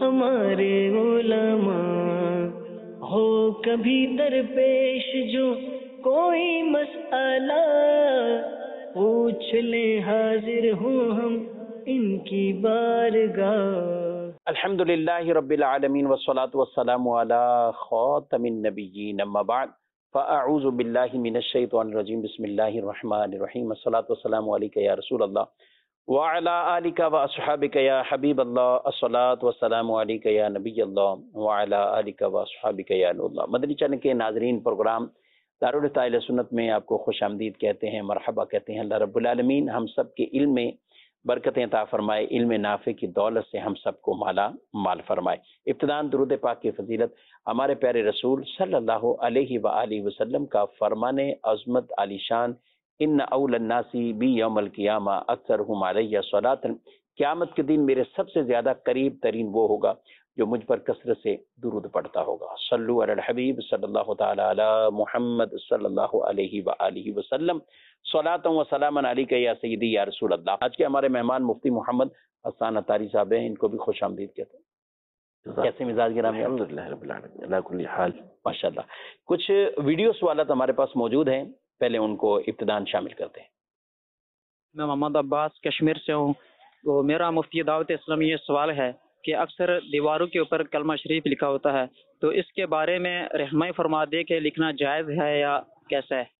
ہمارے علماء، ہو کبھی درپیش جو کوئی مسئلہ، پوچھ لیں حاضر ہوں ہم ان کی بارگاہ۔ الحمدللہ رب العالمین والصلاة والسلام علی خاتم النبیین، اما بعد فاعوذ باللہ من الشیطان الرجیم، بسم اللہ الرحمن الرحیم، الصلاة والسلام علیک یا رسول اللہ وعلی آلک واصحابک یا حبیب اللہ، الصلاة والسلام علیک یا نبی اللہ وعلی آلک واصحابک یا نور اللہ۔ مدنی چینل کے ناظرین، پروگرام دارالفتہ اہل سنت میں آپ کو خوش آمدید کہتے ہیں، مرحبا کہتے ہیں۔ اللہ رب العالمین ہم سب کے علم میں برکتیں عطا فرمائے، علم نافع کی دولت سے ہم سب کو مالا مال فرمائے۔ ابتداً درود پاک کی فضیلت ہمارے پیارے رسول صلی اللہ علیہ وآلہ وسلم کا فرمان عظمت علی شان، ان اول الناس بی یوم القیامہ اکثرہم علیہ صلاۃ، قیامت کے دن میرے سب سے زیادہ قریب ترین وہ ہوگا جو مجھ پر کثرت سے درود پڑھتا ہوگا۔ صلو علی الحبیب صلی اللہ تعالی علی محمد صلی اللہ علیہ وآلہ وسلم، صلاۃ و سلام علیک یا سیدی یا رسول اللہ۔ آج کے ہمارے مہمان مفتی محمد حسان عطاری صاحب ہیں، ان کو بھی خوش آمدید کہتے ہیں۔ کیسے مزاج گرامی؟ الحمدللہ رب العالمین، اللہ کل حال۔ ماشاءاللہ۔ کچھ ویڈیو سوالات ہمارے پاس موجود ہیں، پہلے ان کو ابتداً شامل کرتے ہیں۔ میں محمد عباس کشمیر سے ہوں۔ تو میرا مفتی دعوت اسلامی یہ سوال ہے کہ اکثر دیواروں کے اوپر کلمہ شریف لکھا ہوتا ہے، تو اس کے بارے میں رہنمائی فرما دے کہ لکھنا جائز ہے یا کیسا ہے؟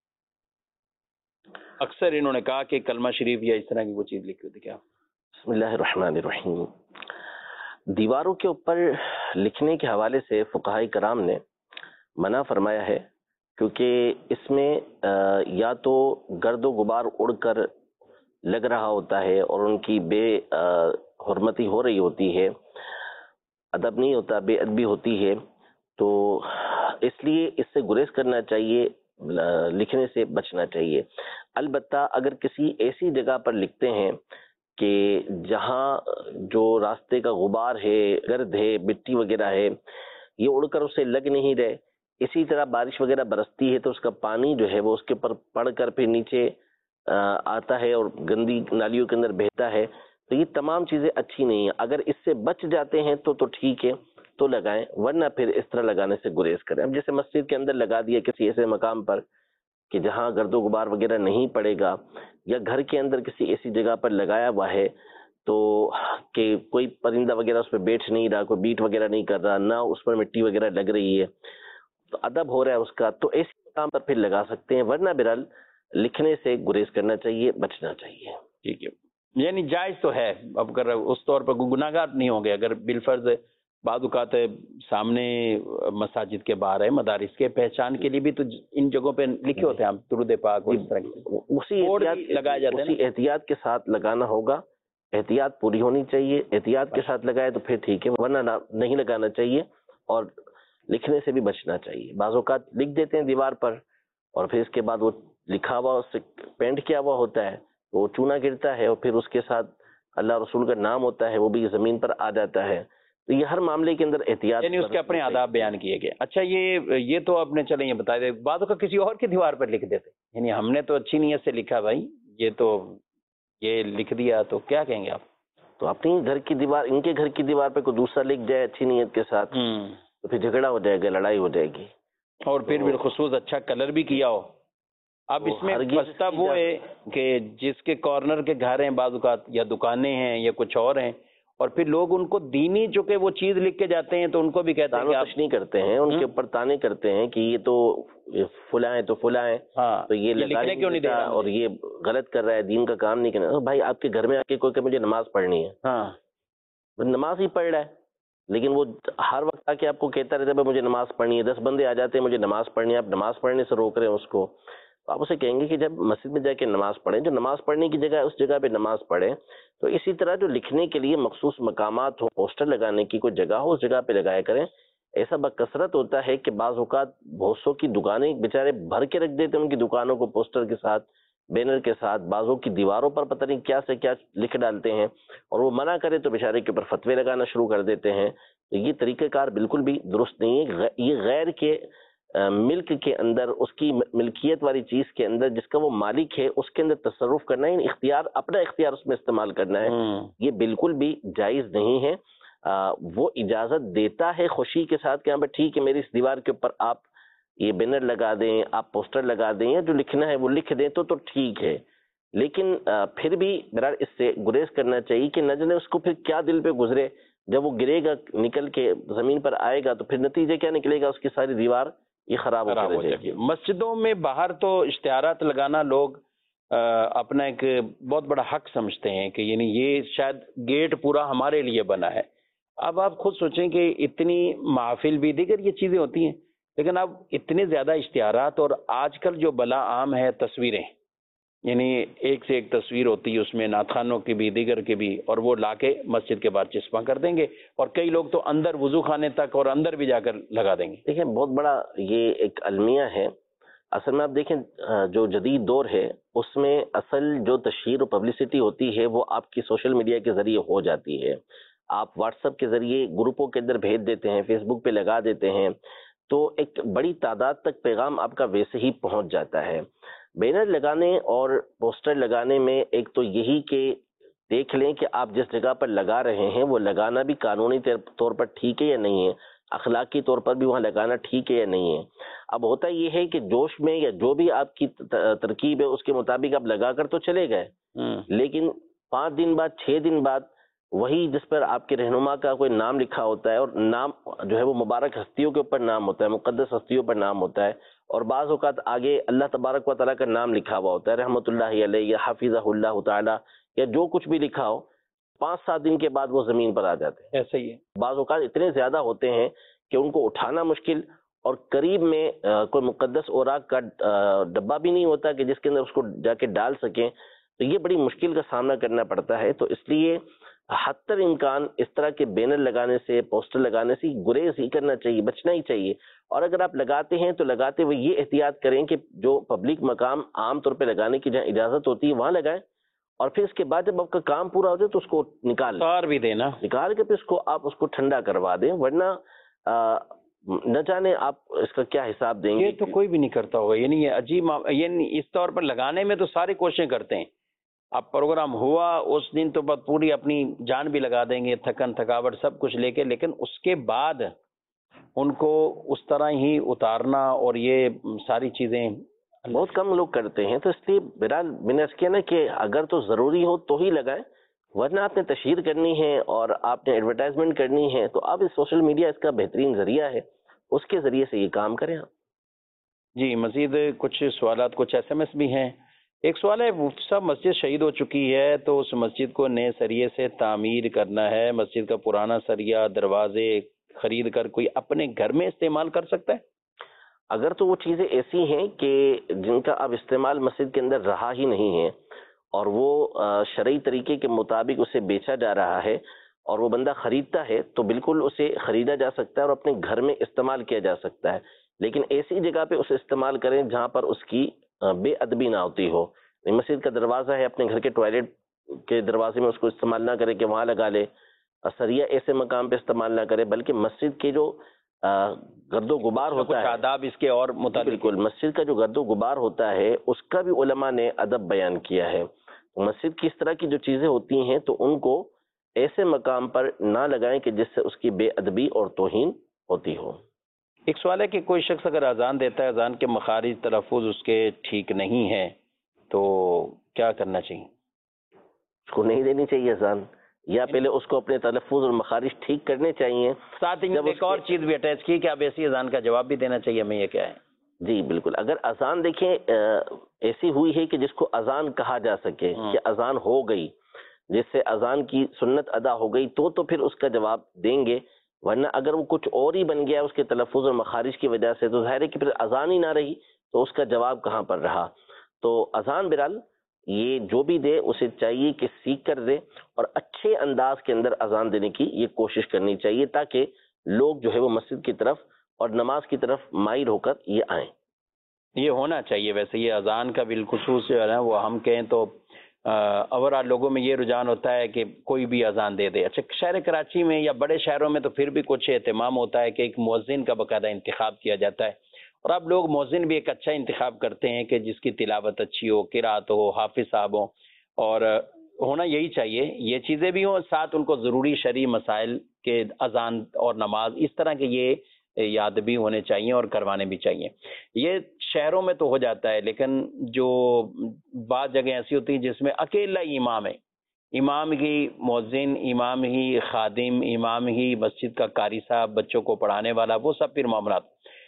اکثر انہوں نے کہا کہ کلمہ شریف یا اس طرح کی کوئی چیز لکھی ہوتی کیا؟ بسم اللہ الرحمن الرحیم۔ دیواروں کے اوپر لکھنے کے حوالے سے فقہاء کرام نے منع فرمایا ہے، کیونکہ اس میں یا تو گرد و غبار اڑ کر لگ رہا ہوتا ہے اور ان کی بے حرمتی ہو رہی ہوتی ہے، ادب نہیں ہوتا، بے ادبی ہوتی ہے، تو اس لیے اس سے گریز کرنا چاہیے، لکھنے سے بچنا چاہیے۔ البتہ اگر کسی ایسی جگہ پر لکھتے ہیں کہ جہاں جو راستے کا غبار ہے، گرد ہے، مٹی وغیرہ ہے، یہ اڑ کر اسے لگ نہیں رہے، اسی طرح بارش وغیرہ برستی ہے تو اس کا پانی جو ہے وہ اس کے اوپر پڑ کر پھر نیچے آتا ہے اور گندی نالیوں کے اندر بہتا ہے، تو یہ تمام چیزیں اچھی نہیں ہیں۔ اگر اس سے بچ جاتے ہیں تو ٹھیک ہے، تو لگائیں، ورنہ پھر اس طرح لگانے سے گریز کریں۔ اب جیسے مسجد کے اندر لگا دیا کسی ایسے مقام پر کہ جہاں گرد و غبار وغیرہ نہیں پڑے گا، یا گھر کے اندر کسی ایسی جگہ پر لگایا ہوا ہے تو کہ کوئی پرندہ وغیرہ اس پہ بیٹھ نہیں رہا، کوئی بیٹ وغیرہ نہیں کر رہا، نہ اس پر مٹی وغیرہ لگ رہی ہے، تو ادب ہو رہا ہے اس کا، تو ایسے مقام پر پھر لگا سکتے ہیں، ورنہ بہرحال لکھنے سے گریز کرنا چاہیے، بچنا چاہیے۔ ٹھیک ہے، یعنی جائز تو ہے، اب اگر اس طور پر گناہگار نہیں ہوں گے۔ اگر بالفرض بعض اوقات سامنے مساجد کے باہر ہے، مدارس کے پہچان کے لیے بھی تو ان جگہوں پہ لکھے ہوتے ہیں، ہم درود پاک اور اس طرح کے اسی لگائے جاتے ہیں، اسی احتیاط کے ساتھ لگانا ہوگا، احتیاط پوری ہونی چاہیے، احتیاط کے ساتھ لگائے تو پھر ٹھیک ہے، ورنہ نہیں لگانا چاہیے، اور لکھنے سے بھی بچنا چاہیے۔ بعض اوقات لکھ دیتے ہیں دیوار پر اور پھر اس کے بعد وہ لکھا ہوا اس سے پینٹ کیا ہوا ہوتا ہے، وہ چونا گرتا ہے اور پھر اس کے ساتھ اللہ رسول کا نام ہوتا ہے، وہ بھی زمین پر آ جاتا ہے، تو یہ ہر معاملے کے اندر احتیاط، یعنی اس کے اپنے آداب بیان کیے گئے۔ اچھا، یہ تو آپ نے چلیں یہ بتا دیں، بعضوں کا کسی اور کی دیوار پر لکھ دیتے، یعنی ہم نے تو اچھی نیت سے لکھا، بھائی یہ لکھ دیا، تو کیا کہیں گے آپ؟ تو اپنی گھر کی دیوار، ان کے گھر کی دیوار پہ کوئی دوسرا لکھ جائے اچھی نیت کے ساتھ تو پھر جھگڑا ہو جائے گا، لڑائی ہو جائے گی، اور پھر بالخصوص اچھا کلر بھی کیا ہو۔ اب اس میں پچھتا وہ ہے کہ جس کے کارنر کے گھر ہیں بعض اوقات، یا دکانیں ہیں یا کچھ اور ہیں، اور پھر لوگ ان کو دینی چونکہ وہ چیز لکھ کے جاتے ہیں تو ان کو بھی کہتے ہیں کہ آپ نہیں کرتے ہیں، ان کے اوپر تانے کرتے ہیں کہ یہ تو فلاں ہیں تو فلاں ہیں، تو یہ لکھنے کیوں نہیں دے رہا اور یہ غلط کر رہا ہے، دین کا کام نہیں کرنا۔ بھائی آپ کے گھر میں آ کے کوئی کہ مجھے نماز پڑھنی ہے، ہاں، نماز ہی پڑھ رہا ہے، لیکن وہ ہر وقت آ کے آپ کو کہتا رہتا ہے مجھے نماز پڑھنی ہے، 10 بندے آ جاتے ہیں مجھے نماز پڑھنی ہے، آپ نماز پڑھنے سے روک رہے ہیں اس کو، تو آپ اسے کہیں گے کہ جب مسجد میں جا کے نماز پڑھیں، جو نماز پڑھنے کی جگہ ہے اس جگہ پہ نماز پڑھیں۔ تو اسی طرح جو لکھنے کے لیے مخصوص مقامات ہو، پوسٹر لگانے کی کوئی جگہ ہو، اس جگہ پہ لگایا کریں۔ ایسا بکثرت ہوتا ہے کہ بعض اوقات بہت سو کی دکانیں بیچارے بھر کے رکھ دیتے ہیں ان کی دکانوں کو پوسٹر کے ساتھ، بینر کے ساتھ، بعضوں کی دیواروں پر پتہ نہیں کیا سے کیا لکھ ڈالتے ہیں، اور وہ منع کرے تو بیچارے کے اوپر فتوے لگانا شروع کر دیتے ہیں۔ تو یہ طریقہ کار بالکل بھی درست نہیں ہے۔ یہ غیر کے ملک کے اندر، اس کی ملکیت والی چیز کے اندر جس کا وہ مالک ہے اس کے اندر تصرف کرنا ہے، اختیار، اپنا اختیار اس میں استعمال کرنا ہے، یہ بالکل بھی جائز نہیں ہے۔ وہ اجازت دیتا ہے خوشی کے ساتھ کہ ہاں بھائی ٹھیک ہے میری اس دیوار کے اوپر آپ یہ بینر لگا دیں، آپ پوسٹر لگا دیں، یا جو لکھنا ہے وہ لکھ دیں تو ٹھیک ہے، لیکن پھر بھی بہرحال اس سے گریز کرنا چاہیے کہ نہ جانے اس کو پھر کیا دل پہ گزرے، جب وہ گرے گا نکل کے زمین پر آئے گا تو پھر نتیجے کیا نکلے گا، اس کی ساری دیوار یہ خراب ہو جائے گی۔ مسجدوں میں باہر تو اشتہارات لگانا لوگ اپنا ایک بہت بڑا حق سمجھتے ہیں کہ یعنی یہ شاید گیٹ پورا ہمارے لیے بنا ہے۔ اب آپ خود سوچیں کہ اتنی محافل بھی دیگر یہ چیزیں ہوتی ہیں، لیکن اب اتنے زیادہ اشتہارات، اور آج کل جو بلا عام ہے تصویریں، یعنی ایک سے ایک تصویر ہوتی ہے اس میں نعت خوانوں کی بھی دیگر کے بھی، اور وہ لا کے مسجد کے باہر چسپاں کر دیں گے، اور کئی لوگ تو اندر وضو خانے تک اور اندر بھی جا کر لگا دیں گے۔ دیکھیں بہت بڑا یہ ایک المیہ ہے اصل میں۔ آپ دیکھیں جو جدید دور ہے اس میں اصل جو تشہیر و پبلسٹی ہوتی ہے وہ آپ کی سوشل میڈیا کے ذریعے ہو جاتی ہے۔ آپ واٹس ایپ کے ذریعے گروپوں کے اندر بھیج دیتے ہیں، فیس بک پہ لگا دیتے ہیں، تو ایک بڑی تعداد تک پیغام آپ کا ویسے ہی پہنچ جاتا ہے۔ بینر لگانے اور پوسٹر لگانے میں ایک تو یہی کہ دیکھ لیں کہ آپ جس جگہ پر لگا رہے ہیں وہ لگانا بھی قانونی طور پر ٹھیک ہے یا نہیں ہے، اخلاقی طور پر بھی وہاں لگانا ٹھیک ہے یا نہیں ہے۔ اب ہوتا یہ ہے کہ جوش میں یا جو بھی آپ کی ترکیب ہے اس کے مطابق آپ لگا کر تو چلے گئے، لیکن 5 دن بعد 6 دن بعد وہی جس پر آپ کے رہنما کا کوئی نام لکھا ہوتا ہے، اور نام جو ہے وہ مبارک ہستیوں کے اوپر نام ہوتا ہے، مقدس ہستیوں پر نام ہوتا ہے، اور بعض اوقات آگے اللہ تبارک و تعالیٰ کا نام لکھا ہوا ہوتا ہے، رحمۃ اللہ علیہ یا حافظہ اللہ تعالیٰ یا جو کچھ بھی لکھا ہو، 5-7 دن کے بعد وہ زمین پر آ جاتے ہیں۔ ایسا ہی ہے، بعض اوقات اتنے زیادہ ہوتے ہیں کہ ان کو اٹھانا مشکل، اور قریب میں کوئی مقدس اوراق کا ڈبہ بھی نہیں ہوتا کہ جس کے اندر اس کو جا کے ڈال سکیں، تو یہ بڑی مشکل کا سامنا کرنا پڑتا ہے۔ تو اس لیے حتی امکان اس طرح کے بینر لگانے سے، پوسٹر لگانے سے گریز ہی کرنا چاہیے، بچنا ہی چاہیے، اور اگر آپ لگاتے ہیں تو لگاتے ہوئے یہ احتیاط کریں کہ جو پبلک مقام عام طور پہ لگانے کی جہاں اجازت ہوتی ہے وہاں لگائیں، اور پھر اس کے بعد جب آپ کا کام پورا ہو جائے تو اس کو نکال بھی دینا، نکال کے پھر آپ اس کو ٹھنڈا کروا دیں، ورنہ نہ جانے آپ اس کا کیا حساب دیں گے۔ یہ تو کوئی بھی نہیں کرتا ہوگا، یعنی یہ عجیب، یعنی اس طور پر لگانے میں تو ساری کوششیں کرتے ہیں، اب پروگرام ہوا اس دن تو بس پوری اپنی جان بھی لگا دیں گے، تھکن تھکاوٹ سب کچھ لے کے، لیکن اس کے بعد ان کو اس طرح ہی اتارنا اور یہ ساری چیزیں بہت کم لوگ کرتے ہیں۔ تو اس لیے بہرحال میں نے کیا نا کہ اگر تو ضروری ہو تو ہی لگائیں، ورنہ آپ نے تشہیر کرنی ہے اور آپ نے ایڈورٹائزمنٹ کرنی ہے تو آپ اس سوشل میڈیا اس کا بہترین ذریعہ ہے، اس کے ذریعے سے یہ کام کریں آپ۔ جی مزید کچھ سوالات، کچھ ایس ایم ایس بھی ہیں۔ ایک سوال ہے، مفتی صاحب مسجد شہید ہو چکی ہے تو اس مسجد کو نئے سریے سے تعمیر کرنا ہے، مسجد کا پرانا سریہ دروازے خرید کر کوئی اپنے گھر میں استعمال کر سکتا ہے؟ اگر تو وہ چیزیں ایسی ہیں کہ جن کا اب استعمال مسجد کے اندر رہا ہی نہیں ہے اور وہ شرعی طریقے کے مطابق اسے بیچا جا رہا ہے اور وہ بندہ خریدتا ہے تو بالکل اسے خریدا جا سکتا ہے اور اپنے گھر میں استعمال کیا جا سکتا ہے، لیکن ایسی جگہ پہ اسے استعمال کریں جہاں پر اس کی بے ادبی نہ ہوتی ہو۔ مسجد کا دروازہ ہے، اپنے گھر کے ٹوائلٹ کے دروازے میں اس کو استعمال نہ کرے کہ وہاں لگا لے، سریہ ایسے مقام پہ استعمال نہ کرے، بلکہ مسجد کے جو گرد و غبار ہوتا ہے، آداب اس کے اور مطابق، بالکل مسجد کا جو گرد و غبار ہوتا ہے اس کا بھی علماء نے ادب بیان کیا ہے۔ مسجد کی اس طرح کی جو چیزیں ہوتی ہیں تو ان کو ایسے مقام پر نہ لگائیں کہ جس سے اس کی بے ادبی اور توہین ہوتی ہو۔ ایک سوال ہے کہ کوئی شخص اگر اذان دیتا ہے، اذان کے مخارج تلفظ اس کے ٹھیک نہیں ہے تو کیا کرنا چاہیے؟ اس کو نہیں دینی چاہیے اذان، یا پہلے اس کو اپنے تلفظ اور مخارج ٹھیک کرنے چاہیے۔ ساتھ ہی ایک اور چیز بھی اٹیچ کی کہ اب ایسی اذان کا جواب بھی دینا چاہیے ہمیں، یہ کیا ہے؟ جی بالکل، اگر اذان دیکھیں ایسی ہوئی ہے کہ جس کو اذان کہا جا سکے کہ اذان ہو گئی، جس سے اذان کی سنت ادا ہو گئی تو پھر اس کا جواب دیں گے، ورنہ اگر وہ کچھ اور ہی بن گیا اس کے تلفظ اور مخارج کی وجہ سے تو ظاہر ہے کہ پھر اذان ہی نہ رہی تو اس کا جواب کہاں پر رہا۔ تو اذان بہرحال یہ جو بھی دے اسے چاہیے کہ سیکھ کر دے اور اچھے انداز کے اندر اذان دینے کی یہ کوشش کرنی چاہیے تاکہ لوگ جو ہے وہ مسجد کی طرف اور نماز کی طرف مائل ہو کر یہ آئیں۔ یہ ہونا چاہیے، ویسے یہ اذان کا بالخصوص جو ہے نا وہ ہم کہیں تو اوورآل لوگوں میں یہ رجحان ہوتا ہے کہ کوئی بھی اذان دے دے۔ اچھا شہر کراچی میں یا بڑے شہروں میں تو پھر بھی کچھ اہتمام ہوتا ہے کہ ایک مؤذن کا باقاعدہ انتخاب کیا جاتا ہے، اور اب لوگ مؤذن بھی ایک اچھا انتخاب کرتے ہیں کہ جس کی تلاوت اچھی ہو، قرات ہو، حافظ صاحب ہوں، اور ہونا یہی چاہیے، یہ چیزیں بھی ہوں، ساتھ ان کو ضروری شرعی مسائل کے اذان اور نماز اس طرح کے یہ یاد بھی ہونے چاہیے اور کروانے بھی چاہیے. یہ شہروں میں تو ہو جاتا ہے، لیکن جو بعض جگہ ایسی ہوتی ہیں جس میں اکیلا ہی امام ہے، امام ہی مؤذن، امام ہی خادم، امام ہی مسجد کا قاری صاحب، بچوں کو پڑھانے والا، وہ سب پھر معاملات،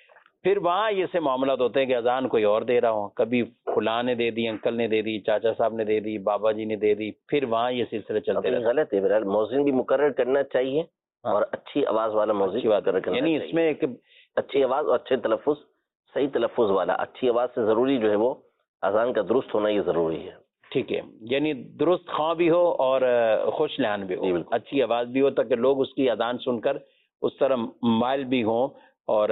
پھر وہاں یہ سے معاملات ہوتے ہیں کہ اذان کوئی اور دے رہا ہو، کبھی فلاں نے دے دی، انکل نے دے دی، چاچا صاحب نے دے دی، بابا جی نے دے دی، پھر وہاں یہ سلسلے چلتے رہتے ہیں. غلط ہے بہرحال، مؤذن بھی مقرر کرنا چاہیے اور اچھی آواز والا مؤذن مقرر کرنا یعنی چاہیے. اس میں ایک اچھی آواز اور اچھے تلفظ، صحیح تلفظ والا. اچھی آواز سے ضروری جو ہے وہ اذان کا درست ہونا یہ ضروری ہے. ٹھیک ہے، یعنی درست خواں بھی ہو اور خوش لحن بھی ہو، اچھی آواز بھی ہو تاکہ لوگ اس کی اذان سن کر اس طرح مائل بھی ہوں، اور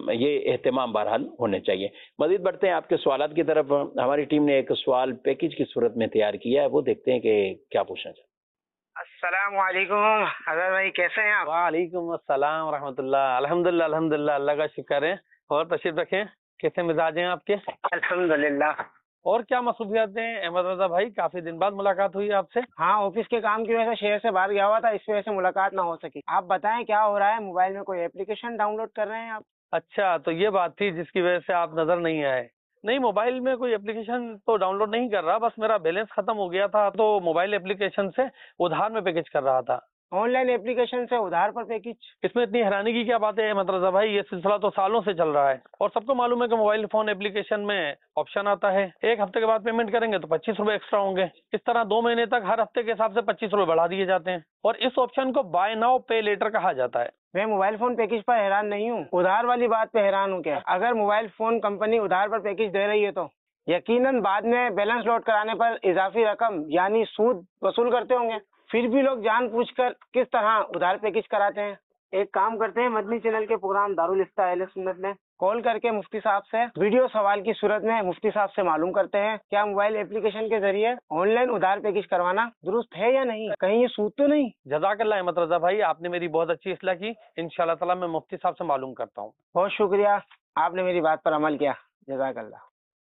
یہ اہتمام بہرحال ہونے چاہیے. مزید بڑھتے ہیں آپ کے سوالات کی طرف. ہماری ٹیم نے ایک سوال پیکج کی صورت میں تیار کیا ہے، وہ دیکھتے ہیں کہ کیا پوچھنا چاہتے ہیں. السلام علیکم حضرت بھائی، کیسے ہیں آپ؟ وعلیکم السلام ورحمۃ اللہ. الحمدللہ الحمدللہ، اللہ کا شکر ہے. اور تشریف رکھیں، کیسے مزاج ہیں آپ کے؟ الحمدللہ. اور کیا مصروفیات ہیں احمد رضا بھائی؟ کافی دن بعد ملاقات ہوئی آپ سے. ہاں، آفس کے کام کی وجہ سے شہر سے باہر گیا ہوا تھا، اس وجہ سے ملاقات نہ ہو سکی. آپ بتائیں کیا ہو رہا ہے؟ موبائل میں کوئی اپلیکیشن ڈاؤن لوڈ کر رہے ہیں آپ؟ اچھا، تو یہ بات تھی جس کی وجہ سے آپ نظر نہیں آئے. نہیں، موبائل میں کوئی اپلیکیشن تو ڈاؤن لوڈ نہیں کر رہا، بس میرا بیلنس ختم ہو گیا تھا تو موبائل اپلیکیشن سے ادھار میں پیکج کر رہا تھا. آن لائن اپلیکیشن سے ادھار پر پیکج؟ اس میں اتنی حیرانی کی کیا بات ہے احمد رضا بھائی؟ یہ سلسلہ تو سالوں سے چل رہا ہے اور سب کو معلوم ہے کہ موبائل فون اپلیکیشن میں آپشن آتا ہے، ایک ہفتے کے بعد پیمنٹ کریں گے تو 25 روپے ایکسٹرا ہوں گے. اس طرح 2 مہینے تک ہر ہفتے کے حساب سے 25 روپے بڑھا دیے جاتے ہیں، اور اس آپشن کو بائی ناؤ پے لیٹر کہا جاتا ہے. میں موبائل فون پیکج پر حیران نہیں ہوں، ادھار والی بات پہ حیران ہوں. کیا اگر موبائل فون کمپنی ادھار پر پیکج دے رہی ہے تو یقیناً بعد میں بیلنس لوڈ کرانے پر اضافی رقم یعنی سود وصول کرتے ہوں گے. پھر بھی لوگ جان پوچھ کر کس طرح ادھار پیکج کراتے ہیں. ایک کام کرتے ہیں، مدنی چینل کے پروگرام دارالفتہ اہل سنت میں کال کر کے مفتی صاحب سے ویڈیو سوال کی صورت میں مفتی صاحب سے معلوم کرتے ہیں کیا موبائل اپلیکیشن کے ذریعے آن لائن ادھار پیکج کروانا درست ہے یا نہیں، کہیں یہ سود تو نہیں. جزاک اللہ احمد رضا بھائی، آپ نے میری بہت اچھی اصلاح کی. انشاءاللہ تعالی میں مفتی صاحب سے معلوم کرتا ہوں. بہت شکریہ، آپ نے میری بات پر عمل کیا، جزاک اللہ.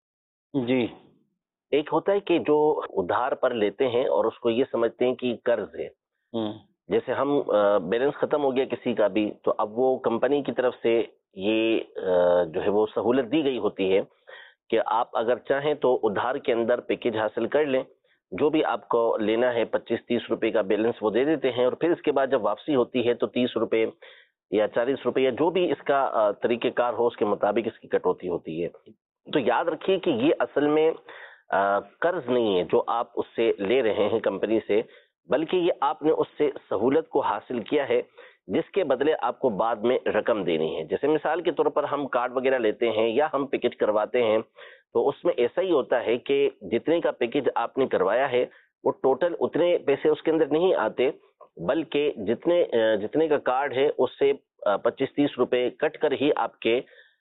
جی، ایک ہوتا ہے کہ جو ادھار پر لیتے ہیں اور اس کو یہ سمجھتے ہیں کہ قرض ہے. جیسے ہم بیلنس ختم ہو گیا کسی کا بھی تو اب وہ کمپنی کی طرف سے یہ جو ہے وہ سہولت دی گئی ہوتی ہے کہ آپ اگر چاہیں تو ادھار کے اندر پیکج حاصل کر لیں، جو بھی آپ کو لینا ہے 25-30 روپے کا بیلنس وہ دے دیتے ہیں، اور پھر اس کے بعد جب واپسی ہوتی ہے تو 30 روپے یا 40 روپے یا جو بھی اس کا طریقہ کار ہو اس کے مطابق اس کی کٹوتی ہوتی ہے. تو یاد رکھیے کہ یہ اصل میں قرض نہیں ہے جو آپ اس سے لے رہے ہیں کمپنی سے، بلکہ یہ آپ نے اس سے سہولت کو حاصل کیا ہے جس کے بدلے آپ کو بعد میں رقم دینی ہے. جیسے مثال کے طور پر ہم کارڈ وغیرہ لیتے ہیں یا ہم پیکج کرواتے ہیں تو اس میں ایسا ہی ہوتا ہے کہ جتنے کا پیکج آپ نے کروایا ہے وہ ٹوٹل اتنے پیسے اس کے اندر نہیں آتے، بلکہ جتنے کا کارڈ ہے اس سے 25-30 روپے کٹ کر ہی آپ کے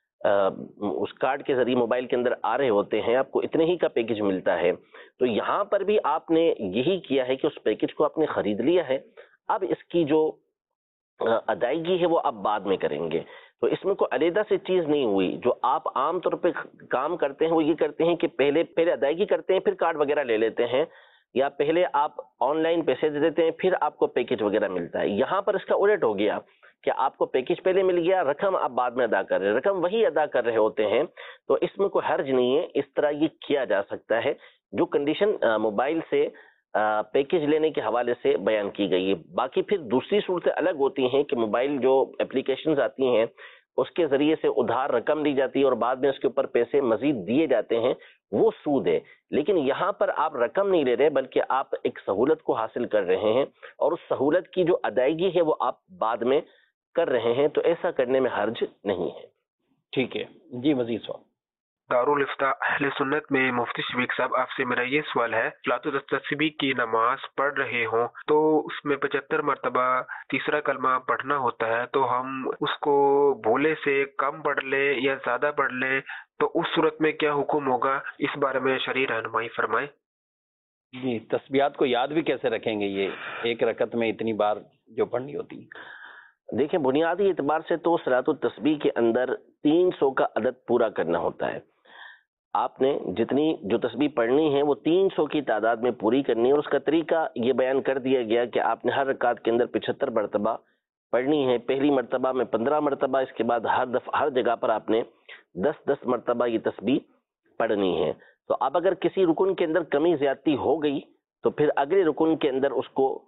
اس کارڈ کے ذریعے موبائل کے اندر آ رہے ہوتے ہیں، آپ کو اتنے ہی کا پیکج ملتا ہے. تو یہاں پر بھی آپ نے یہی کیا ہے کہ اس پیکج کو آپ نے خرید لیا ہے، اب اس کی جو ادائیگی ہے وہ آپ بعد میں کریں گے. تو اس میں کوئی علیحدہ سے چیز نہیں ہوئی. جو آپ عام طور پہ کام کرتے ہیں وہ یہ کرتے ہیں کہ پہلے ادائیگی کرتے ہیں، پھر کارڈ وغیرہ لے لیتے ہیں، یا پہلے آپ آن لائن پیسے دے دیتے ہیں پھر آپ کو پیکج وغیرہ ملتا ہے. یہاں پر اس کا الٹ ہو گیا کہ آپ کو پیکج پہلے مل گیا، رقم آپ بعد میں ادا کر رہے ہیں، رقم وہی ادا کر رہے ہوتے ہیں. تو اس میں کوئی حرج نہیں ہے، اس طرح یہ کیا جا سکتا ہے جو کنڈیشن موبائل سے پیکج لینے کے حوالے سے بیان کی گئی ہے. باقی پھر دوسری صورتیں الگ ہوتی ہیں کہ موبائل جو اپلیکیشنز آتی ہیں اس کے ذریعے سے ادھار رقم لی جاتی ہے اور بعد میں اس کے اوپر پیسے مزید دیے جاتے ہیں، وہ سود ہے. لیکن یہاں پر آپ رقم نہیں لے رہے بلکہ آپ ایک سہولت کو حاصل کر رہے ہیں اور اس سہولت کی جو ادائیگی ہے وہ آپ بعد میں کر رہے ہیں، تو ایسا کرنے میں حرج نہیں ہے. ٹھیک ہے جی. مزید سوال دارالفتہ اہل سنت میں مفتی شفیق صاحب، آپ سے میرا یہ سوال ہے، صلاۃ التسبیح کی نماز پڑھ رہے ہوں تو اس میں 75 مرتبہ تیسرا کلمہ پڑھنا ہوتا ہے، تو ہم اس کو بھولے سے کم پڑھ لیں یا زیادہ پڑھ لیں تو اس صورت میں کیا حکم ہوگا، اس بارے میں شرعی رہنمائی فرمائیں. جی، تسبیحات کو یاد بھی کیسے رکھیں گے یہ ایک رکعت میں اتنی بار جو پڑھنی ہوتی؟ دیکھیں، بنیادی اعتبار سے تو صلاۃ التسبیح کے اندر 300 کا عدد پورا کرنا ہوتا ہے. آپ نے جتنی جو تسبیح پڑھنی ہے وہ 300 کی تعداد میں پوری کرنی ہے، اور اس کا طریقہ یہ بیان کر دیا گیا کہ آپ نے ہر رکعت کے اندر 75 مرتبہ پڑھنی ہے، پہلی مرتبہ میں 15 مرتبہ، اس کے بعد ہر جگہ پر آپ نے 10 مرتبہ یہ تسبیح پڑھنی ہے۔ تو اب اگر کسی رکن کے اندر کمی زیادتی ہو گئی تو پھر اگلے رکن کے اندر اس کو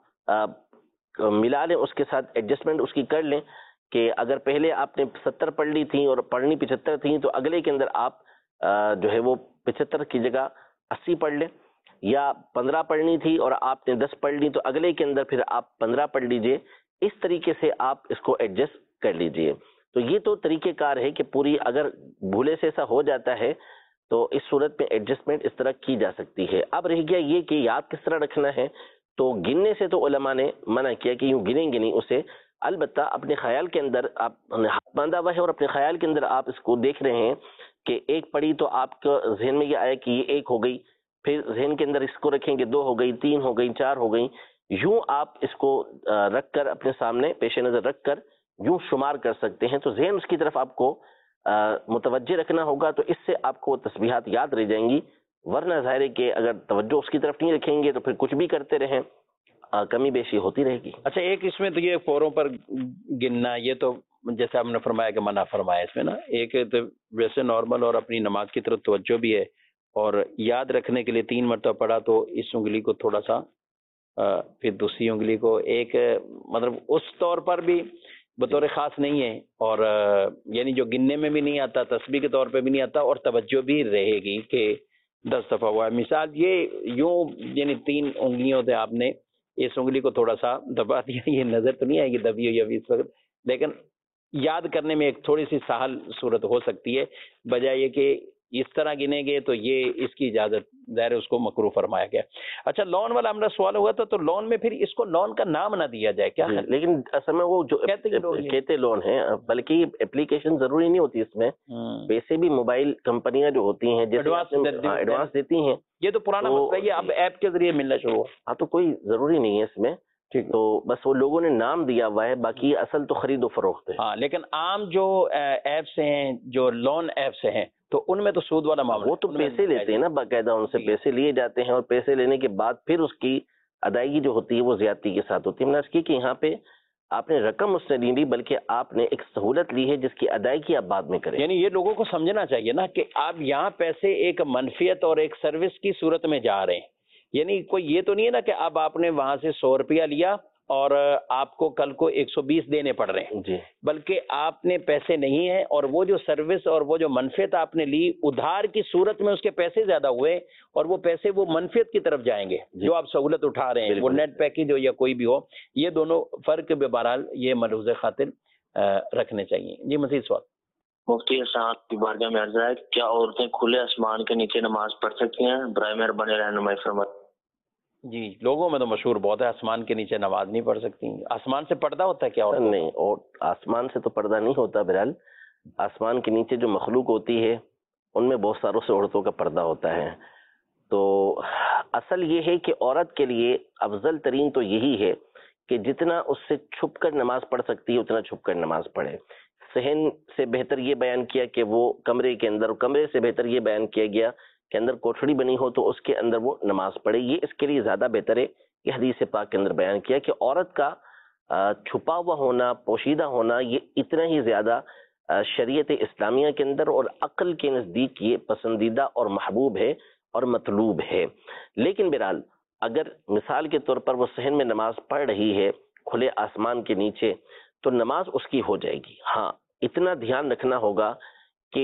ملا لیں، اس کے ساتھ ایڈجسٹمنٹ اس کی کر لیں کہ اگر پہلے آپ نے 70 پڑھ لی تھیں اور پڑھنی 75 تھیں تو اگلے کے اندر آپ جو ہے وہ 75 کی جگہ 80 پڑھ لیں، یا 15 پڑھنی تھی اور آپ نے 10 پڑھ لی تو اگلے کے اندر پھر آپ 15 پڑھ لیجئے۔ اس طریقے سے آپ اس کو ایڈجسٹ کر لیجئے۔ تو یہ تو طریقہ کار ہے کہ پوری اگر بھولے سے ایسا ہو جاتا ہے تو اس صورت میں ایڈجسٹمنٹ اس طرح کی جا سکتی ہے۔ اب رہ گیا یہ کہ یاد کس طرح رکھنا ہے، تو گننے سے تو علماء نے منع کیا کہ یوں گنیں گے نہیں اسے، البتہ اپنے خیال کے اندر آپ ہاتھ باندھا ہوا ہے اور اپنے خیال کے اندر آپ اس کو دیکھ رہے ہیں کہ ایک پڑھی تو آپ کے ذہن میں یہ آیا کہ یہ ایک ہو گئی، پھر ذہن کے اندر اس کو رکھیں گے 2 ہو گئی، 3 ہو گئی، 4 ہو گئی، یوں آپ اس کو رکھ کر اپنے سامنے پیش نظر رکھ کر یوں شمار کر سکتے ہیں۔ تو ذہن اس کی طرف آپ کو متوجہ رکھنا ہوگا، تو اس سے آپ کو تسبیحات یاد رہ جائیں گی، ورنہ ظاہر ہے کہ اگر توجہ اس کی طرف نہیں رکھیں گے تو پھر کچھ بھی کرتے رہیں، کمی بیشی ہوتی رہے گی۔ اچھا، ایک اس میں تو یہ فوروں پر گننا، یہ تو جیسے آپ نے فرمایا کہ منع فرمایا اس میں نا، ایک تو ویسے نارمل اور اپنی نماز کی طرف توجہ بھی ہے، اور یاد رکھنے کے لیے 3 مرتبہ پڑھا تو اس انگلی کو تھوڑا سا پھر دوسری انگلی کو ایک مطلب اس طور پر بھی بطور خاص نہیں ہے، اور یعنی جو گننے میں بھی نہیں آتا، تسبیح کے طور پہ بھی نہیں آتا، اور توجہ بھی رہے گی کہ 10 دفعہ ہوا ہے۔ مثال یہ یوں یعنی 3 انگلیوں سے آپ نے اس انگلی کو تھوڑا سا دبا دیا، یہ نظر تو نہیں آئے گی دبی ہوئی ابھی اس وقت، لیکن یاد کرنے میں ایک تھوڑی سی سہل صورت ہو سکتی ہے، بجائے یہ کہ اس طرح گنیں گے تو یہ اس کی اجازت ظاہر اس کو مکروہ فرمایا گیا۔ اچھا، لون والا ہمارا سوال ہوا تھا، تو لون میں پھر اس کو لون کا نام نہ دیا جائے کیا؟ لیکن اصل میں وہ جو کہتے لون ہیں، بلکہ اپلیکیشن ضروری نہیں ہوتی، اس میں ویسے بھی موبائل کمپنیاں جو ہوتی ہیں ایڈوانس دیتی ہیں، یہ تو پرانا مسئلہ ہے، اب ایپ کے ذریعے ملنا شروع ہوا۔ ہاں، تو کوئی ضروری نہیں ہے اس میں، تو بس وہ لوگوں نے نام دیا ہوا ہے، باقی اصل تو خرید و فروخت ہے۔ ہاں، لیکن عام جو ایپس ہیں، جو لون ایپس ہیں، تو ان میں تو سود والا معاملہ، وہ تو پیسے لیتے ہیں نا، باقاعدہ ان سے پیسے لیے جاتے ہیں، اور پیسے لینے کے بعد پھر اس کی ادائیگی جو ہوتی ہے وہ زیادتی کے ساتھ ہوتی ہے۔ میں نے عرض کی کہ یہاں پہ آپ نے رقم اس سے نہیں لی، بلکہ آپ نے ایک سہولت لی ہے جس کی ادائیگی آپ بعد میں کریں۔ یعنی یہ لوگوں کو سمجھنا چاہیے نا کہ آپ یہاں پیسے ایک منفیت اور ایک سروس کی صورت میں جا رہے ہیں، یعنی کوئی یہ تو نہیں ہے نا کہ اب آپ نے وہاں سے 100 روپیہ لیا اور آپ کو کل کو 120 دینے پڑ رہے ہیں، جی، بلکہ آپ نے پیسے نہیں ہیں، اور وہ جو سروس اور وہ جو منفیت آپ نے لی ادھار کی صورت میں اس کے پیسے زیادہ ہوئے، اور وہ پیسے وہ منفیت کی طرف جائیں گے جو آپ سہولت اٹھا رہے ہیں، وہ نیٹ پیکج ہو یا کوئی بھی ہو، یہ دونوں فرق بہرحال یہ ملحوظ خاطر رکھنے چاہیے۔ جی، مزید سوال۔ مفتی صاحب کی بارگاہ میں عرض ہے، کیا عورتیں کھلے آسمان کے نیچے نماز پڑھ سکتی ہیں؟ برائے مہربانی رہنمائی فرمائیں۔ جی، لوگوں میں تو مشہور بہت ہے آسمان کے نیچے نماز نہیں پڑھ سکتی۔ آسمان سے پردہ ہوتا ہے کیا؟ نہیں، اور آسمان سے تو پردہ نہیں ہوتا، بہرحال آسمان کے نیچے جو مخلوق ہوتی ہے ان میں بہت ساروں سے عورتوں کا پردہ ہوتا ہے۔ تو اصل یہ ہے کہ عورت کے لیے افضل ترین تو یہی ہے کہ جتنا اس سے چھپ کر نماز پڑھ سکتی ہے اتنا چھپ کر نماز پڑھے۔ صحن سے بہتر یہ بیان کیا کہ وہ کمرے کے اندر، کمرے سے بہتر یہ بیان کیا گیا کہ اندر کوٹھڑی بنی ہو تو اس کے اندر وہ نماز پڑھے، یہ اس کے لیے زیادہ بہتر ہے۔ یہ حدیث پاک کے اندر بیان کیا کہ عورت کا چھپا ہوا ہونا، پوشیدہ ہونا، یہ اتنا ہی زیادہ شریعت اسلامیہ کے اندر اور عقل کے نزدیک یہ پسندیدہ اور محبوب ہے اور مطلوب ہے۔ لیکن بہرحال اگر مثال کے طور پر وہ صحن میں نماز پڑھ رہی ہے کھلے آسمان کے نیچے، تو نماز اس کی ہو جائے گی۔ ہاں، اتنا دھیان رکھنا ہوگا کہ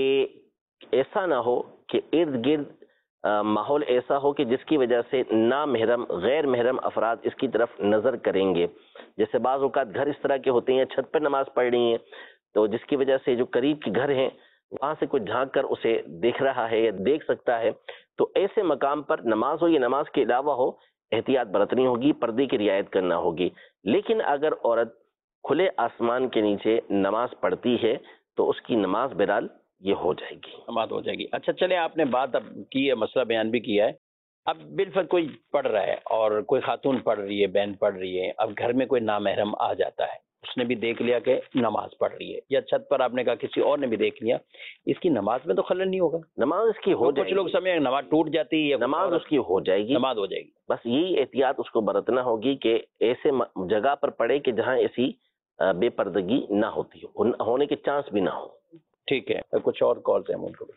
ایسا نہ ہو کہ ارد گرد ماحول ایسا ہو کہ جس کی وجہ سے نامحرم غیر محرم افراد اس کی طرف نظر کریں گے۔ جیسے بعض اوقات گھر اس طرح کے ہوتے ہیں، چھت پر نماز پڑھ رہی ہیں، تو جس کی وجہ سے جو قریب کے گھر ہیں وہاں سے کوئی جھانک کر اسے دیکھ رہا ہے یا دیکھ سکتا ہے، تو ایسے مقام پر نماز ہو یا نماز کے علاوہ ہو، احتیاط برتنی ہوگی، پردے کی رعایت کرنا ہوگی۔ لیکن اگر عورت کھلے آسمان کے نیچے نماز پڑھتی ہے تو اس کی نماز بہرحال یہ ہو جائے گی، نماز ہو جائے گی۔ اچھا، چلیں، آپ نے بات اب کی ہے، مسئلہ بیان بھی کیا ہے۔ اب بالفرض کوئی پڑھ رہا ہے اور کوئی خاتون پڑھ رہی ہے، بہن پڑھ رہی ہے، اب گھر میں کوئی نامحرم آ جاتا ہے، اس شخص نے بھی دیکھ لیا کہ نماز پڑھ رہی ہے، یا چھت پر آپ نے کہا کسی اور نے بھی دیکھ لیا، اس کی نماز میں تو خلل نہیں ہوگا؟ نماز اس کی ہو جائے کچھ لوگ سمجھیں نماز ٹوٹ جاتی ہے، نماز اس کی ہو جائے گی، نماز ہو جائے گی، بس یہی احتیاط اس کو برتنا ہوگی کہ ایسے جگہ پر پڑے کہ جہاں ایسی بے پردگی نہ ہوتی ہو، ہونے کے چانس بھی نہ ہو۔ ٹھیک ہے، کچھ اور کالز ہیں ان کو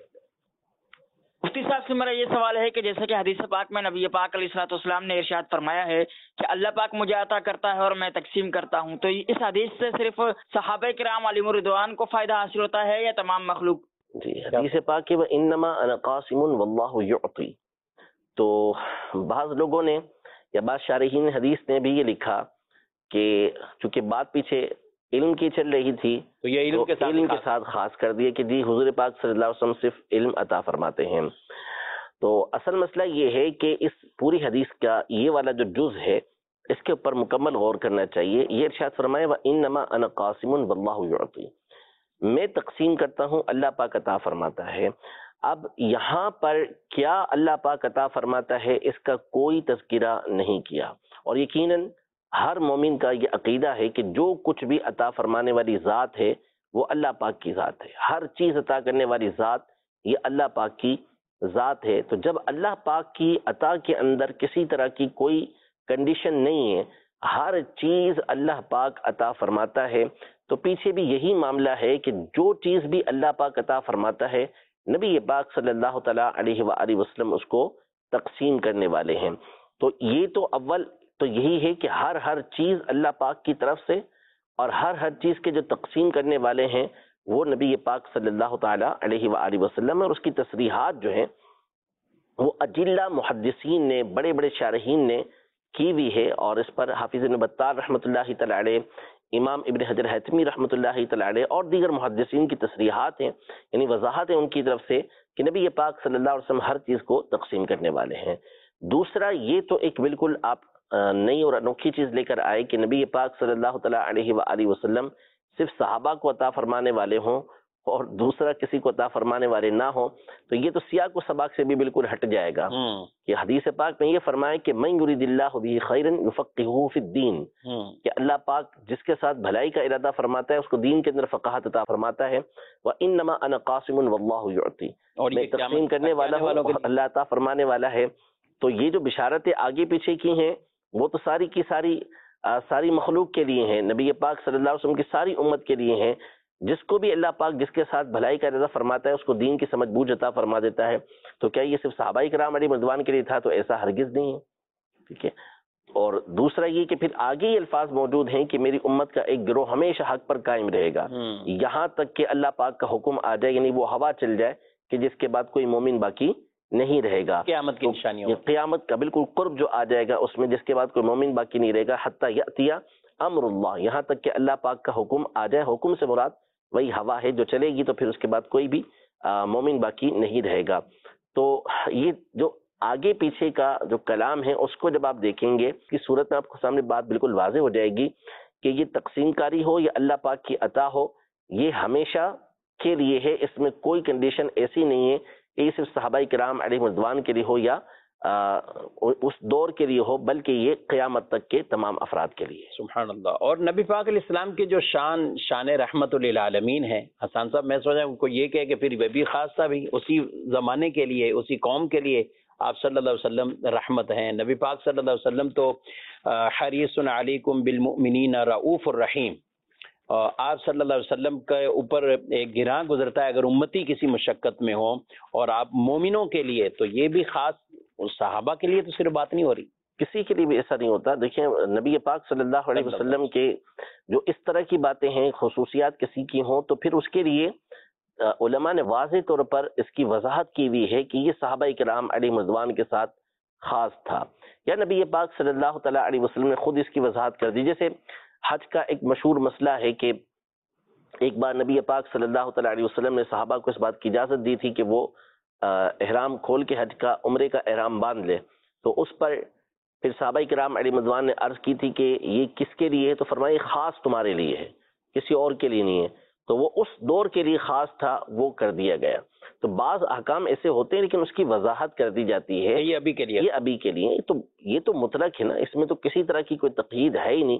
مفتی صاحب سے میرا یہ سوال ہے کہ جیسے کہ حدیث پاک میں نبی پاک علیہ الصلوۃ والسلام نے ارشاد فرمایا ہے کہ اللہ پاک مجھے عطا کرتا ہے اور میں تقسیم کرتا ہوں، تو اس حدیث سے صرف صحابہ کرام علیہم الرضوان کو فائدہ حاصل ہوتا ہے یا تمام مخلوق؟ جی، حدیث پاک کہ انما انا قاسم واللہ یعطی، تو بعض لوگوں نے یا بعض شارحین حدیث نے بھی یہ لکھا کہ چونکہ بات پیچھے علم کی چل رہی تھی تو یہ علم کے ساتھ خاص کر دیے کہ جی حضور پاک صلی اللہ علیہ وسلم صرف علم عطا فرماتے ہیں۔ تو اصل مسئلہ یہ ہے کہ اس پوری حدیث کا یہ والا جو جز ہے اس کے اوپر مکمل غور کرنا چاہیے۔ یہ ارشاد فرمائے وَإِنَّمَا أَنَا قَاسِمٌ وَاللَّهُ يُعْطِي، میں تقسیم کرتا ہوں، اللہ پاک عطا فرماتا ہے۔ اب یہاں پر کیا اللہ پاک عطا فرماتا ہے اس کا کوئی تذکرہ نہیں کیا، اور یقیناً ہر مومن کا یہ عقیدہ ہے کہ جو کچھ بھی عطا فرمانے والی ذات ہے وہ اللہ پاک کی ذات ہے، ہر چیز عطا کرنے والی ذات یہ اللہ پاک کی ذات ہے۔ تو جب اللہ پاک کی عطا کے اندر کسی طرح کی کوئی کنڈیشن نہیں ہے، ہر چیز اللہ پاک عطا فرماتا ہے، تو پیچھے بھی یہی معاملہ ہے کہ جو چیز بھی اللہ پاک عطا فرماتا ہے نبی پاک صلی اللہ تعالیٰ علیہ وآلہ وسلم اس کو تقسیم کرنے والے ہیں۔ تو یہ تو اول تو یہی ہے کہ ہر چیز اللہ پاک کی طرف سے، اور ہر چیز کے جو تقسیم کرنے والے ہیں وہ نبی پاک صلی اللہ تعالیٰ علیہ وآلہ وسلم، اور اس کی تصریحات جو ہیں وہ اجلہ محدثین نے، بڑے بڑے شارحین نے کی ہوئی ہے، اور اس پر حافظ ابن بطال رحمۃ اللہ تعالیٰ علیہ، امام ابن حجر حیثمی رحمۃ اللہ تعالیٰ علیہ اور دیگر محدثین کی تصریحات ہیں، یعنی وضاحت ہے ان کی طرف سے کہ نبی پاک صلی اللہ علیہ وسلم ہر چیز کو تقسیم کرنے والے ہیں۔ دوسرا یہ تو ایک بالکل آپ نئی اور انوکھی چیز لے کر آئے کہ نبی پاک صلی اللہ تعالیٰ علیہ وآلہ وسلم صرف صحابہ کو عطا فرمانے والے ہوں اور دوسرا کسی کو عطا فرمانے والے نہ ہوں، تو یہ تو سیاق و سباق سے بھی بالکل ہٹ جائے گا۔ کہ حدیث پاک میں یہ فرمایا کہ من یرید اللہ بہ خیرا یفقہہ فی الدین، کہ اللہ پاک جس کے ساتھ بھلائی کا ارادہ فرماتا ہے اس کو دین کے اندر فقاہت عطا فرماتا ہے۔ وانما انا قاسم واللہ یعطی، اور میں تقسیم کرنے والا ہوں، اللہ عطا فرمانے والا ہے۔ تو یہ جو بشارتیں آگے پیچھے کی ہیں وہ تو ساری کی ساری مخلوق کے لیے ہیں، نبی پاک صلی اللہ علیہ وسلم کی ساری امت کے لیے ہیں۔ جس کو بھی اللہ پاک جس کے ساتھ بھلائی کا ارادہ فرماتا ہے اس کو دین کی سمجھ بوجھ عطا فرما دیتا ہے۔ تو کیا یہ صرف صحابہ کرام علیہ رضوان کے لیے تھا؟ تو ایسا ہرگز نہیں ہے، ٹھیک ہے۔ اور دوسرا یہ کہ پھر آگے یہ الفاظ موجود ہیں کہ میری امت کا ایک گروہ ہمیشہ حق پر قائم رہے گا، یہاں تک کہ اللہ پاک کا حکم آ جائے، یعنی وہ ہوا چل جائے کہ جس کے بعد کوئی مومن باقی نہیں رہے گا۔ قیامت کی نشانیوں، قیامت کا بالکل قرب جو آ جائے گا اس میں، جس کے بعد کوئی مومن باقی نہیں رہے گا، حتی یأتی امر اللہ، یہاں تک کہ اللہ پاک کا حکم آ جائے۔ حکم سے مراد وہی ہوا ہے جو چلے گی، تو پھر اس کے بعد کوئی بھی مومن باقی نہیں رہے گا۔ تو یہ جو آگے پیچھے کا جو کلام ہے اس کو جب آپ دیکھیں گے کی صورت میں آپ کو سامنے بات بالکل واضح ہو جائے گی کہ یہ تقسیم کاری ہو یا اللہ پاک کی عطا ہو، یہ ہمیشہ کے لیے ہے، اس میں کوئی کنڈیشن ایسی نہیں ہے کہ یہ صرف صحابہ کرام علیہ رضوان کے لیے ہو یا اس دور کے لیے ہو، بلکہ یہ قیامت تک کے تمام افراد کے لیے۔ سبحان اللہ۔ اور نبی پاک علیہ السلام کی جو شان رحمت للعالمین ہے، حسان صاحب میں سوچا ان کو یہ کہے کہ پھر وہ بھی خاص تھا، بھی اسی زمانے کے لیے، اسی قوم کے لیے آپ صلی اللہ علیہ وسلم رحمت ہیں۔ نبی پاک صلی اللہ علیہ وسلم تو حریص علیکم بالمؤمنین رؤوف الرحیم، آپ صلی اللہ علیہ وسلم کے اوپر ایک گراں گزرتا ہے اگر امتی کسی مشقت میں ہو، اور آپ مومنوں کے لیے تو یہ بھی خاص، صحابہ کے لیے تو صرف بات نہیں ہو رہی، کسی کے لیے بھی ایسا نہیں ہوتا۔ دیکھیں نبی پاک صلی اللہ علیہ وسلم کے جو اس طرح کی باتیں ہیں، خصوصیات کسی کی ہوں، تو پھر اس کے لیے علماء نے واضح طور پر اس کی وضاحت کی ہوئی ہے کہ یہ صحابہ کرام علیہ رضوان کے ساتھ خاص تھا، یا نبی پاک صلی اللہ تعالیٰ علیہ وسلم نے خود اس کی وضاحت کر دی۔ جیسے حج کا ایک مشہور مسئلہ ہے کہ ایک بار نبی پاک صلی اللہ تعالیٰ علیہ وسلم نے صحابہ کو اس بات کی اجازت دی تھی کہ وہ احرام کھول کے حج کا، عمرے کا احرام باندھ لے، تو اس پر پھر صحابہ کرام علیہ رضوان نے عرض کی تھی کہ یہ کس کے لیے ہے؟ تو فرمایا خاص تمہارے لیے ہے، کسی اور کے لیے نہیں ہے۔ تو وہ اس دور کے لیے خاص تھا، وہ کر دیا گیا۔ تو بعض احکام ایسے ہوتے ہیں لیکن اس کی وضاحت کر دی جاتی ہے یہ ابھی کے لیے، یہ ابھی کے لیے، تو یہ تو مطلق ہے نا، اس میں تو کسی طرح کی کوئی تقیید ہے ہی نہیں۔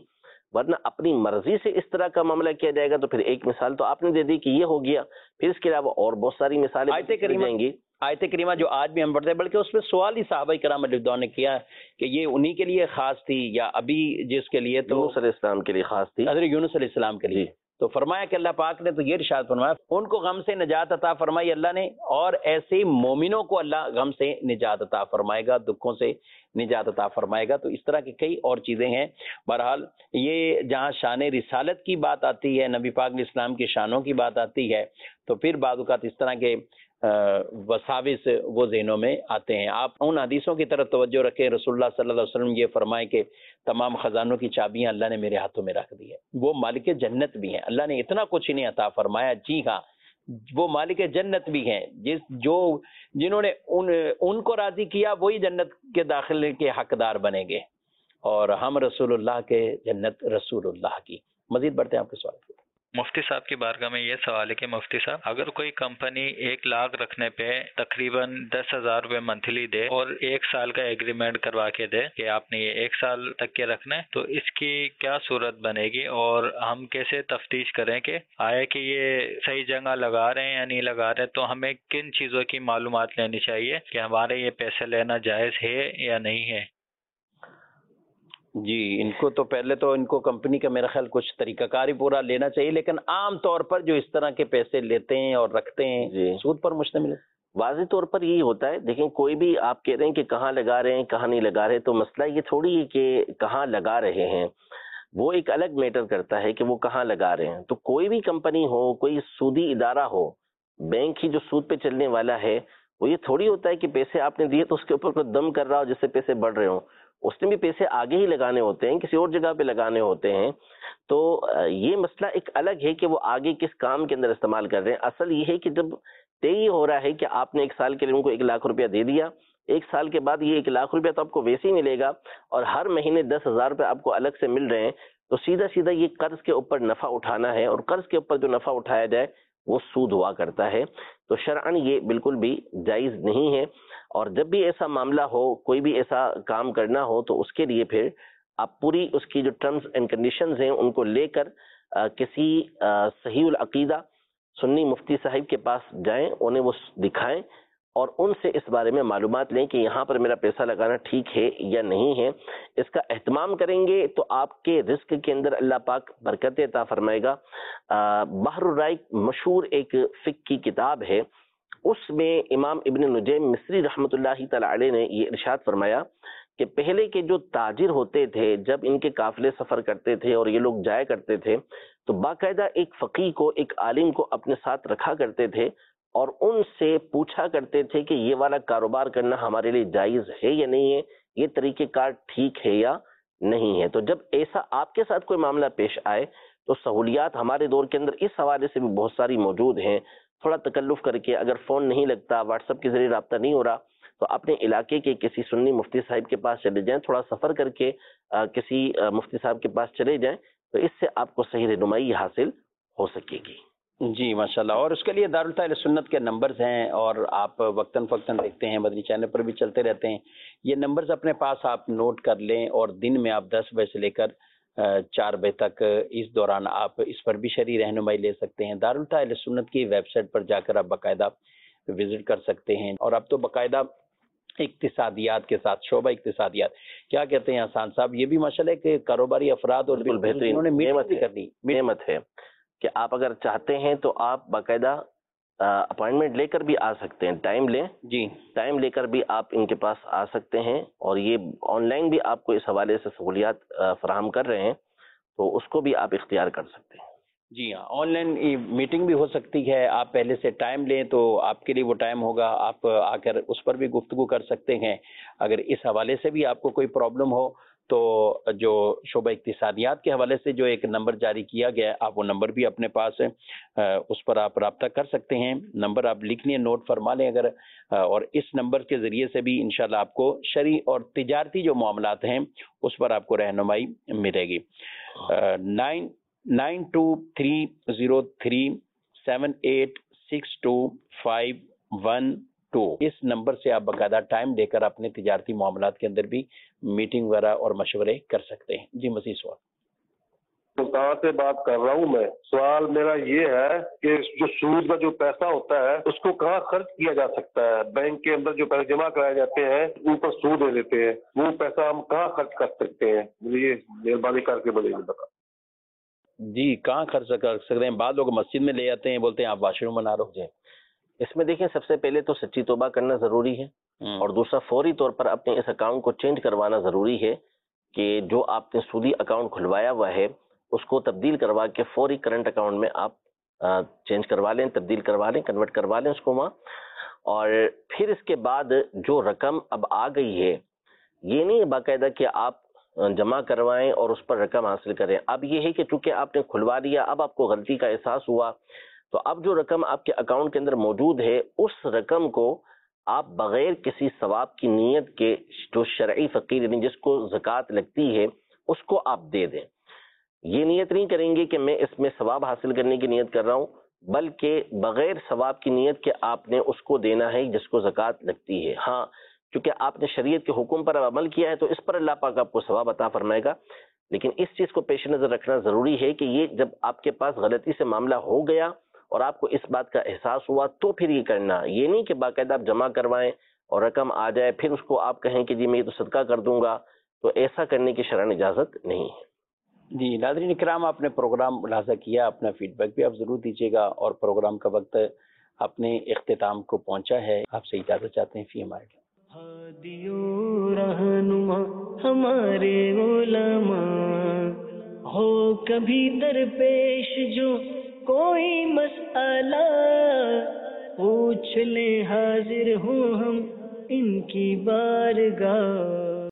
ورنہ اپنی مرضی سے اس طرح کا معاملہ کیا جائے گا تو پھر ایک مثال تو آپ نے دے دی کہ یہ ہو گیا، پھر اس کے علاوہ اور بہت ساری مثالیں جائیں گی. آیت کریمہ جو آج بھی ہم پڑھتے ہیں، بلکہ اس پہ سوال ہی صحابہ کرام رضوان نے کیا کہ یہ انہی کے لیے خاص تھی یا ابھی جس کے لیے تو یونس علیہ السلام کے لیے خاص تھی، حضرت یونس علیہ السلام کے لیے. تو فرمایا کہ اللہ پاک نے تو یہ ارشاد فرمایا ان کو غم سے نجات عطا فرمائی اللہ نے، اور ایسے مومنوں کو اللہ غم سے نجات عطا فرمائے گا، دکھوں سے نجات عطا فرمائے گا. تو اس طرح کی کئی اور چیزیں ہیں. بہرحال یہ جہاں شان رسالت کی بات آتی ہے، نبی پاک علیہ السلام کی شانوں کی بات آتی ہے، تو پھر بعض اوقات اس طرح کے وساوس وہ ذہنوں میں آتے ہیں. آپ ان حدیثوں کی طرف توجہ رکھیں. رسول اللہ صلی اللہ علیہ وسلم یہ فرمائے کہ تمام خزانوں کی چابیاں اللہ نے میرے ہاتھوں میں رکھ دی ہے. وہ مالک جنت بھی ہیں، اللہ نے اتنا کچھ انہیں عطا فرمایا. جی ہاں، وہ مالک جنت بھی ہیں. جنہوں نے ان کو راضی کیا وہی جنت کے داخلے کے حقدار بنیں گے، اور ہم رسول اللہ کے جنت رسول اللہ کی. مزید بڑھتے ہیں آپ کے سوال کی. مفتی صاحب کی بارگاہ میں یہ سوال ہے کہ مفتی صاحب، اگر کوئی کمپنی 1 لاکھ رکھنے پہ تقریباً 10,000 روپے منتھلی دے اور 1 سال کا ایگریمنٹ کروا کے دے کہ آپ نے یہ 1 سال تک کے رکھنا ہے، تو اس کی کیا صورت بنے گی، اور ہم کیسے تفتیش کریں کہ آیا کہ یہ صحیح جگہ لگا رہے ہیں یا نہیں لگا رہے؟ تو ہمیں کن چیزوں کی معلومات لینی چاہیے کہ ہمارے یہ پیسے لینا جائز ہے یا نہیں ہے؟ جی، ان کو تو پہلے تو ان کو کمپنی کا میرا خیال کچھ طریقہ کار ہی پورا لینا چاہیے، لیکن عام طور پر جو اس طرح کے پیسے لیتے ہیں اور رکھتے ہیں سود پر مشتمل ہے. واضح طور پر یہی ہوتا ہے. دیکھیں، کوئی بھی آپ کہہ رہے ہیں کہ کہاں لگا رہے ہیں کہاں نہیں لگا رہے، تو مسئلہ یہ تھوڑی ہے کہ کہاں لگا رہے ہیں، وہ ایک الگ میٹر کرتا ہے کہ وہ کہاں لگا رہے ہیں. تو کوئی بھی کمپنی ہو، کوئی سودی ادارہ ہو، بینک ہی جو سود پہ چلنے والا ہے، وہ یہ تھوڑی ہوتا ہے کہ پیسے آپ نے دیے تو اس کے اوپر کوئی دم کر رہا ہو جس سے پیسے بڑھ رہے ہوں. اس نے بھی پیسے آگے ہی لگانے ہوتے ہیں، کسی اور جگہ پہ لگانے ہوتے ہیں. تو یہ مسئلہ ایک الگ ہے کہ وہ آگے کس کام کے اندر استعمال کر رہے ہیں. اصل یہ ہے کہ جب طے ہو رہا ہے کہ آپ نے 1 سال کے لیے ان کو 1 لاکھ روپیہ دے دیا، 1 سال کے بعد یہ 1 لاکھ روپیہ تو آپ کو ویسے ہی ملے گا، اور ہر مہینے 10,000 روپے آپ کو الگ سے مل رہے ہیں، تو سیدھا سیدھا یہ قرض کے اوپر نفع اٹھانا ہے، اور قرض کے اوپر جو نفع اٹھایا جائے وہ سود ہوا کرتا ہے. تو شرعاً یہ بالکل بھی جائز نہیں ہے. اور جب بھی ایسا معاملہ ہو، کوئی بھی ایسا کام کرنا ہو، تو اس کے لیے پھر آپ پوری اس کی جو ٹرمز اینڈ کنڈیشنز ہیں ان کو لے کر کسی صحیح العقیدہ سنی مفتی صاحب کے پاس جائیں، انہیں وہ دکھائیں اور ان سے اس بارے میں معلومات لیں کہ یہاں پر میرا پیسہ لگانا ٹھیک ہے یا نہیں ہے. اس کا اہتمام کریں گے تو آپ کے رزق کے اندر اللہ پاک برکت عطا فرمائے گا. بحر الرائق مشہور ایک فقہ کی کتاب ہے، اس میں امام ابن نجیم مصری رحمۃ اللہ تعالی علیہ نے یہ ارشاد فرمایا کہ پہلے کے جو تاجر ہوتے تھے، جب ان کے قافلے سفر کرتے تھے اور یہ لوگ جایا کرتے تھے، تو باقاعدہ ایک فقیہ کو، ایک عالم کو اپنے ساتھ رکھا کرتے تھے اور ان سے پوچھا کرتے تھے کہ یہ والا کاروبار کرنا ہمارے لیے جائز ہے یا نہیں ہے، یہ طریقہ کار ٹھیک ہے یا نہیں ہے. تو جب ایسا آپ کے ساتھ کوئی معاملہ پیش آئے تو سہولیات ہمارے دور کے اندر اس حوالے سے بھی بہت ساری موجود ہیں. تھوڑا تکلف کر کے، اگر فون نہیں لگتا، واٹس ایپ کے ذریعے رابطہ نہیں ہو رہا، تو اپنے علاقے کے کسی سنی مفتی صاحب کے پاس چلے جائیں، تھوڑا سفر کر کے کسی مفتی صاحب کے پاس چلے جائیں، تو اس سے آپ کو صحیح رہنمائی حاصل ہو سکے گی. جی ماشاءاللہ. اور اس کے لیے دارالفتہ سنت کے نمبرز ہیں، اور آپ وقتاً فوقتاً دیکھتے ہیں، مدنی چینل پر بھی چلتے رہتے ہیں. یہ نمبرز اپنے پاس آپ نوٹ کر لیں، اور دن میں آپ 10 بجے سے لے کر 4 بجے تک اس دوران آپ اس پر بھی شرعی رہنمائی لے سکتے ہیں. دارالفتہ سنت کی ویب سائٹ پر جا کر آپ باقاعدہ وزٹ کر سکتے ہیں. اور اب تو باقاعدہ اقتصادیات کے ساتھ، شعبہ اقتصادیات کیا کہتے ہیں حسان صاحب، یہ بھی ماشاءاللہ کہ کاروباری افراد اور بہترین نعمت ہے کہ آپ اگر چاہتے ہیں تو آپ باقاعدہ اپوائنٹمنٹ لے کر بھی آ سکتے ہیں. ٹائم لیں، جی ٹائم لے کر بھی آپ ان کے پاس آ سکتے ہیں، اور یہ آن لائن بھی آپ کو اس حوالے سے سہولیات فراہم کر رہے ہیں، تو اس کو بھی آپ اختیار کر سکتے ہیں. جی ہاں، آن لائن میٹنگ بھی ہو سکتی ہے. آپ پہلے سے ٹائم لیں تو آپ کے لیے وہ ٹائم ہوگا، آپ آ کر اس پر بھی گفتگو کر سکتے ہیں. اگر اس حوالے سے بھی آپ کو کوئی پرابلم ہو تو جو شعبہ اقتصادیات کے حوالے سے جو ایک نمبر جاری کیا گیا ہے، آپ وہ نمبر بھی اپنے پاس ہے، اس پر آپ رابطہ کر سکتے ہیں. نمبر آپ لکھ لیں، نوٹ فرما لیں اگر، اور اس نمبر کے ذریعے سے بھی انشاءاللہ آپ کو شرعی اور تجارتی جو معاملات ہیں اس پر آپ کو رہنمائی ملے گی. 923037862512 اس نمبر سے آپ باقاعدہ ٹائم دے کر اپنے تجارتی معاملات کے اندر بھی میٹنگ وغیرہ اور مشورے کر سکتے ہیں. جی مزید سوال. کہاں سے بات کر رہا ہوں میں. سوال میرا یہ ہے کہ جو سود کا جو پیسہ ہوتا ہے اس کو کہاں خرچ کیا جا سکتا ہے؟ بینک کے اندر جو پیسے جمع کرائے جاتے ہیں اوپر سود دے دیتے ہیں، وہ پیسہ ہم کہاں خرچ کر سکتے ہیں؟ مجھے یہ مہربانی کر کے مجھے بتا. جی کہاں خرچ کر سکتے ہیں؟ بعض لوگ مسجد میں لے جاتے ہیں، بولتے ہیں آپ واش روم بنا رہو. جی اس میں دیکھیں سب سے پہلے تو سچی توبہ کرنا ضروری ہے، اور دوسرا فوری طور پر اپنے اس اکاؤنٹ کو چینج کروانا ضروری ہے کہ جو آپ نے سودی اکاؤنٹ کھلوایا ہوا ہے اس کو تبدیل کروا کے فوری کرنٹ اکاؤنٹ میں آپ چینج کروا لیں، تبدیل کروا لیں، کنورٹ کروا لیں اس کو وہاں. اور پھر اس کے بعد جو رقم اب آ گئی ہے یہ نہیں باقاعدہ کہ آپ جمع کروائیں اور اس پر رقم حاصل کریں. اب یہ ہے کہ چونکہ آپ نے کھلوا لیا، اب آپ کو غلطی کا احساس ہوا، تو اب جو رقم آپ کے اکاؤنٹ کے اندر موجود ہے اس رقم کو آپ بغیر کسی ثواب کی نیت کے، جو شرعی فقیر یعنی جس کو زکوٰۃ لگتی ہے اس کو آپ دے دیں. یہ نیت نہیں کریں گے کہ میں اس میں ثواب حاصل کرنے کی نیت کر رہا ہوں، بلکہ بغیر ثواب کی نیت کے آپ نے اس کو دینا ہے جس کو زکوٰۃ لگتی ہے. ہاں کیونکہ آپ نے شریعت کے حکم پر عمل کیا ہے تو اس پر اللہ پاک آپ کو ثواب عطا فرمائے گا. لیکن اس چیز کو پیش نظر رکھنا ضروری ہے کہ یہ جب آپ کے پاس غلطی سے معاملہ ہو گیا اور آپ کو اس بات کا احساس ہوا تو پھر یہ کرنا، یہ نہیں کہ باقاعدہ آپ جمع کروائیں اور رقم آ جائے پھر اس کو آپ کہیں کہ جی میں یہ تو صدقہ کر دوں گا، تو ایسا کرنے کی شرعاً اجازت نہیں ہے. جی ناظرین کرام، آپ نے پروگرام ملاحظہ کیا، اپنا فیڈ بیک بھی آپ ضرور دیجیے گا، اور پروگرام کا وقت اپنے اختتام کو پہنچا ہے. آپ سے اجازت چاہتے ہیں فی امان اللہ. ہادیو رہنما ہمارے علماء، ہو کبھی درپیش جو کوئی مسئلہ، پوچھ لیں حاضر ہوں ہم ان کی بارگاہ.